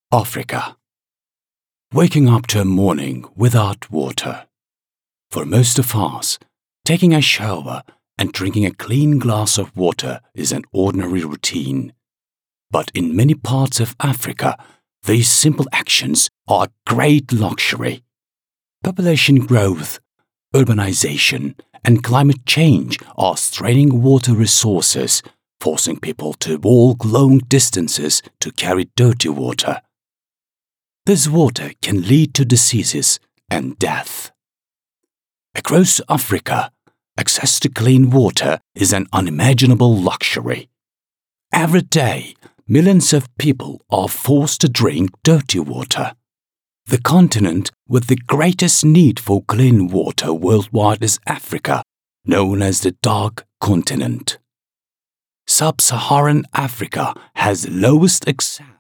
Africa. Waking up to a morning without water. For most of us, taking a shower and drinking a clean glass of water is an ordinary routine. But in many parts of Africa, these simple actions are a great luxury. Population growth, urbanization, and climate change are straining water resources, forcing people to walk long distances to carry dirty water. This water can lead to diseases and death. Across Africa, access to clean water is an unimaginable luxury. Every day, millions of people are forced to drink dirty water. The continent with the greatest need for clean water worldwide is Africa, known as the Dark Continent. Sub-Saharan Africa has the lowest access